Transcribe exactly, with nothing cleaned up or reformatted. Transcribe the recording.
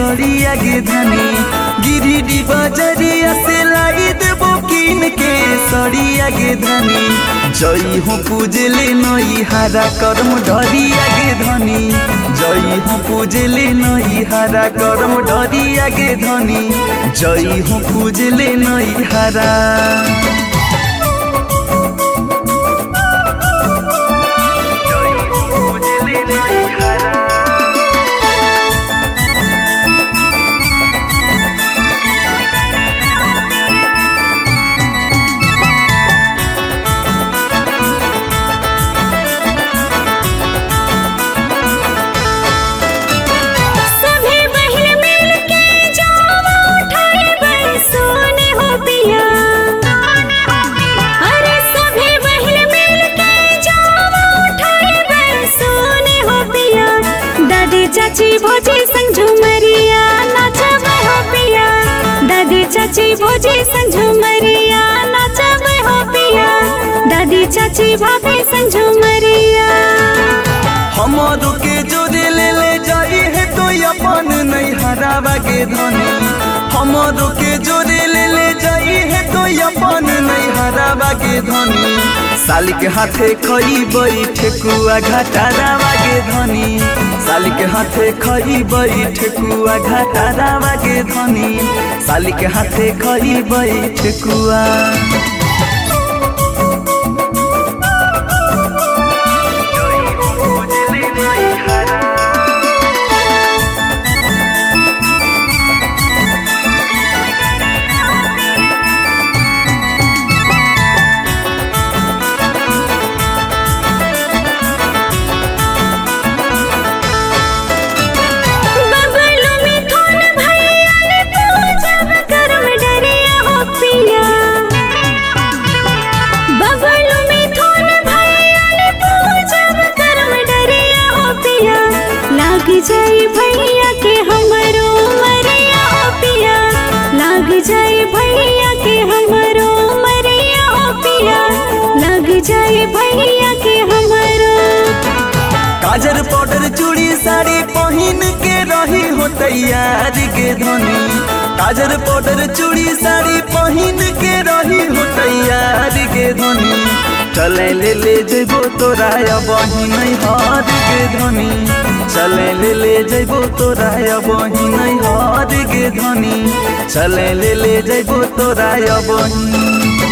सड़िया गे धनी गिरिडीह बजरिया से लाई देबो किन के सड़िया गे धनी जई हो पूजले नई हारा करम डरिया गे धनी जई हो पूजले नई हारा करम डरिया गे धनी जई हो पूजले नई हारा चाची भोजी संग झुमरिया नाचबे हो पिया दादी चाची भोजी संग झुमरिया नाचबे हो पिया दादी चाची भाभी संग झुमरिया हमारो के जोरे ले ले जाई है तो अपन नहीं हरावा गे धनी हमारो के जोरे ले ले जाई है तो अपन नहीं हरावा गे धनी साली के हाथे खई बैठे कुआ घाटारावा गे धनी साली के हाथे खई बैठे कुआ घाटारावा गे धनी साली के हाथे खई बैठे कुआ जाई भैया के हमरो मरिया हो पिया लाग जाई भैया के हमरो मरिया हो पिया लाग जाई भैया के हमरो काजर पाउडर चूड़ी साड़ी पहन के रही हो तैयार गे धनी काजर पाउडर चूड़ी साड़ी पहन के रही हो तैयार गे धनी चले ले ले जेबो तोरा बही नहीं हार गे धनी चले ले ले जेबो तोरा बही नहीं हार गे धनी चले ले ले जेबो तोरा बही।